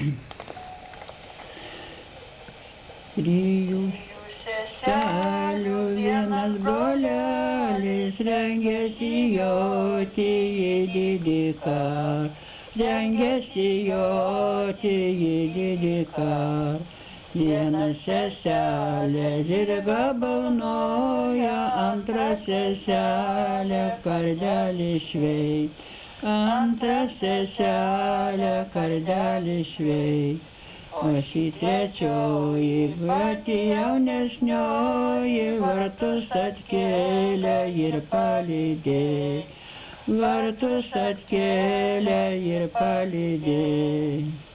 Trijų seselių vienas brolelis rengėsi joti į didį karą, rengėsi joti į didį karą. Viena seselė žirgą balnoja, antra seselė kardelį šveit, antra seselė kardelį šveit. O ši trečioji, pati jaunesnioji, vartus atkėlė ir palydė, vartus atkėlė ir palydė.